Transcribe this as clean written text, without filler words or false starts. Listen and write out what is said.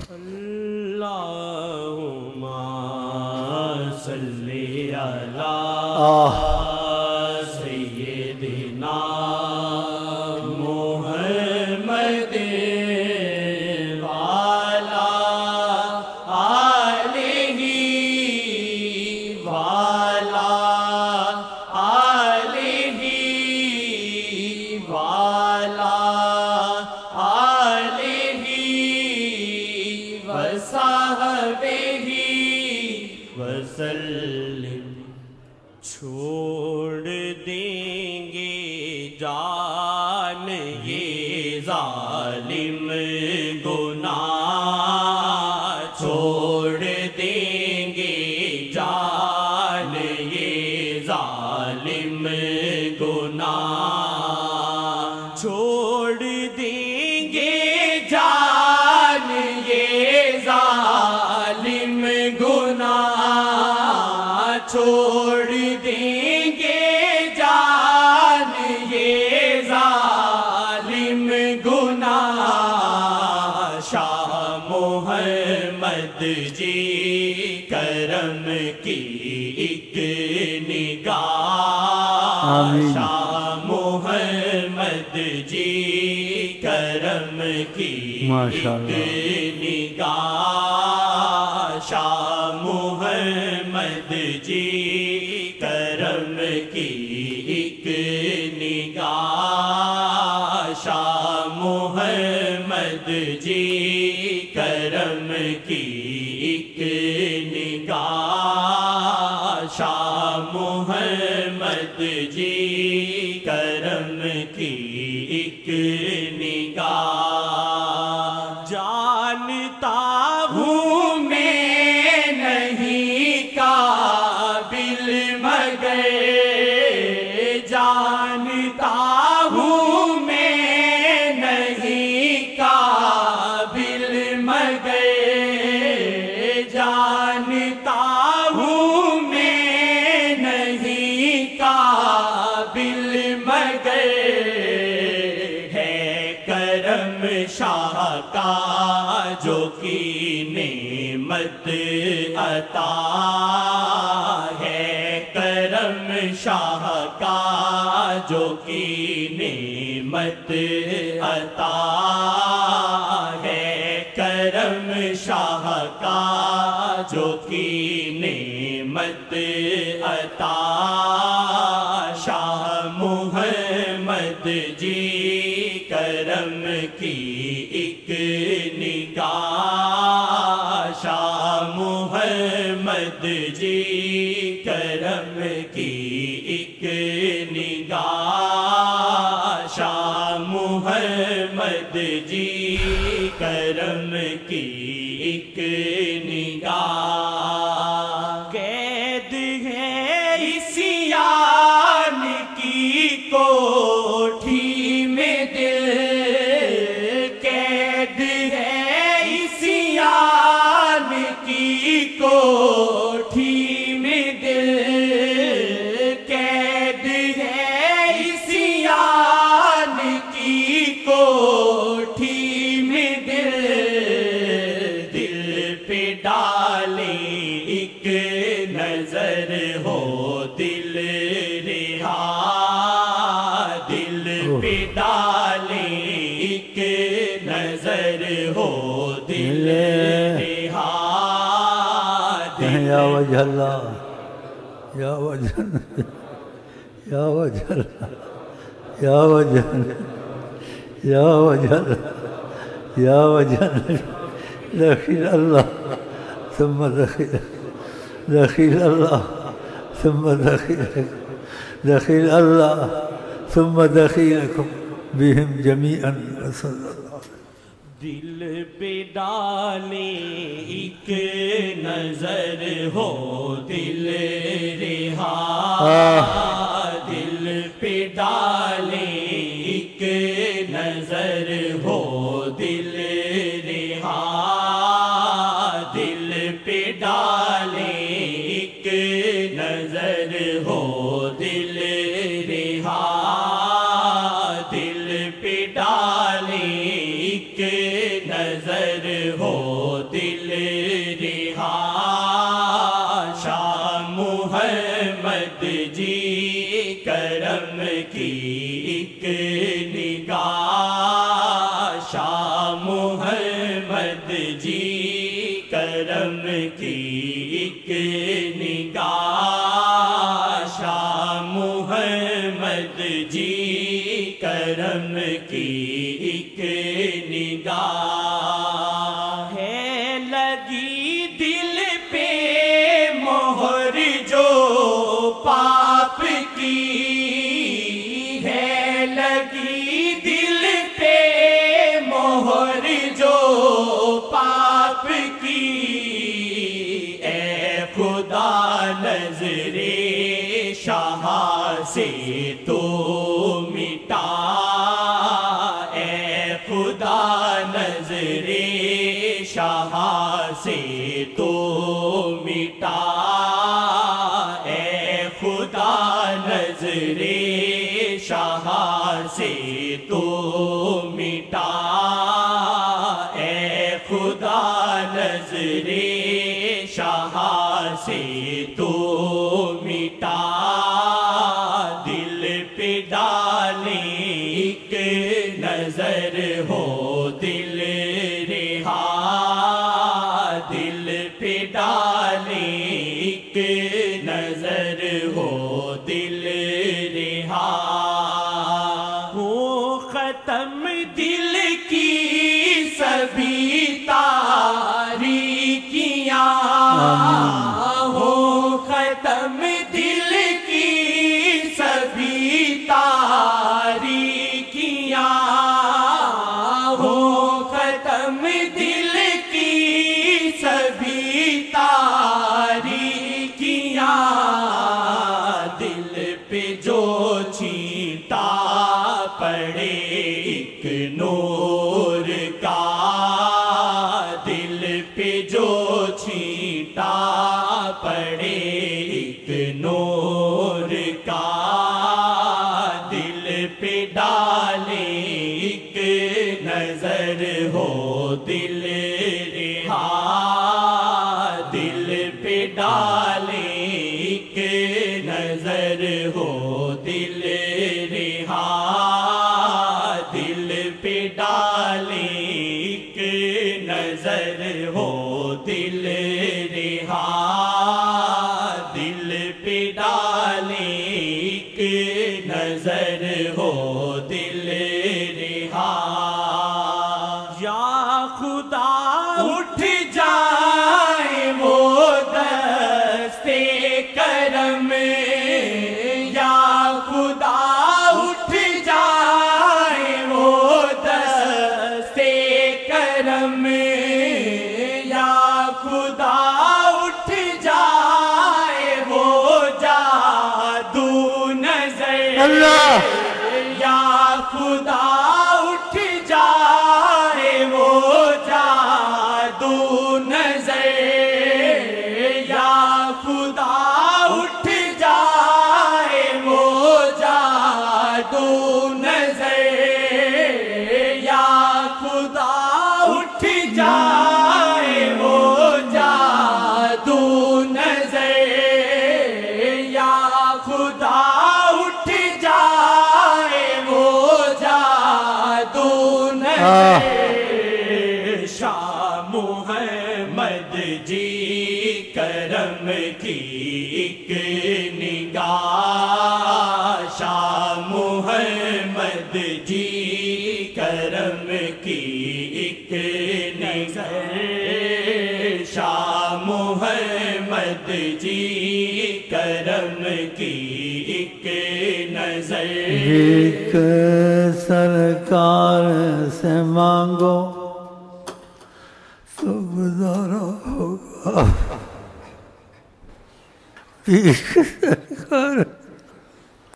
اللہم صلی علی سیدنا محمد وعلی آلہ وعلی آلہ وعلی وصحبہ وسلم۔ چھوڑ دیں گے جان یہ ظالم گناہ، چھوڑ دیں گے جان یہ ظالم گناہ، چھوڑ دیں گے جان یہ ظالم گناہ، چھوڑ دیں گے جان یہ ظالم گناہ۔ شاہ محمد جی کرم کی ایک نگاہ، شاہ محمد جی کرم کی ایک نگاہ، شاہ محمد جی کرم کی ایک نگاہ، شاہ محمد جی کرم کی ایک نگاہ، شاہ محمد جی کرم کی ایک نگاہ۔ جانتا ہوں میں نہیں قابل مگر، جانتا ہوں میں نہیں قابل مگر، جانتا ہوں میں نہیں قابل مگر، ہے کرم شاہ کا جو کی نعمت عطا، ہے کرم شاہ کا جو کی نعمت عطا، ہے کرم شاہ کا جو کی نعمت عطا۔ شاہ محمد جی کرم کی ایک نگاہ، شاہ محمد جی کرم کی ایک نگاہ، شاہ محمد جی کرم کی ایک نگاہ۔ قید ہے عصیان کی کوٹھی میں دل، قید ہے عصیان کی کوٹھی میں دل، قید ہے عصیان کی کوٹھی میں دل، دل پہ ڈالیں ایک نظر ہو دل رہا، دل پہ ڈالیں ایک نظر ہو دل رہا، یا وجہ اللہ، یا وجہ یا وجہ اللہ، یا وجہ یا وجہ یا وجہ دخیل اللہ ثم دخیل، دخیل اللہ ثم دخیل، دخیل اللہ ثم دخیلکم بہم جمیعا صلی اللہ علیہ وسلم۔ دل پہ ڈالیں ایک نظر ہو دل رہا، دل پہ ڈالیں ایک نظر ہو دل رہا، دل پہ ڈالیں ایک نظر ہو دل رہا، دل پہ ڈالیں ایک نظر ہو دل رہا شاہ محمد جی کرم کی ایک نگاہ شاہ محمد جی کرم کی ایک نگاہ شاہ محمد جی کرم کی ایک نگاہ ہے لگی دل پہ مہر جو پاپ کی ہے لگی دل پہ مہر جو پاپ کی اے خدا نظر شاہ سے تو مٹا اے خدا نظر شاہ سے تو مٹا اے خدا نظر شاہ سے تو مٹا اے خدا نظر شاہ سے تو مٹا دل پہ ڈالیں ایک نظر ہو دل رہا دل پہ ڈالیں ایک نظر ہو دل رہا ہو ختم دل کی سبھی تاریکیاں ہو ختم دل کی سبھی تاریکیاں ہو ختم دل کی سبھی تاریکیاں دل پہ جو چھینٹا پڑے ایک نور کا دل پہ جو چھینٹا پڑے ایک نور کا دل پہ ڈالیں ایک نظر ہو دل رہا دل پہ ڈالیں ایک نظر ہو دل رہا دل پہ ڈالیں ایک نظر ہو دل رہا دل پہ ڈالیں ایک نظر ہو دل رہا یا خدا اٹھ جائے وہ دستے کرم یا خدا اٹھ جائے وہ دستے کرم یا خدا اٹھ جائے وہ جادو نظر اللہ یا خدا اٹھ جائے وہ جادو نظر یا خدا اٹھ جائے وہ جادو نظر یا خدا اٹھ جائے وہ جادو نظر یا خدا اٹھ جائے وہ جادو نظر شاہ محمد جی کرم کی ایک نگاہ شاہ محمد جی کرم کی ایک نظر شاہ محمد جی کرم کی ایک نظر ایک سرکار سے مانگو تو گزارا ہوگا ایک سرکار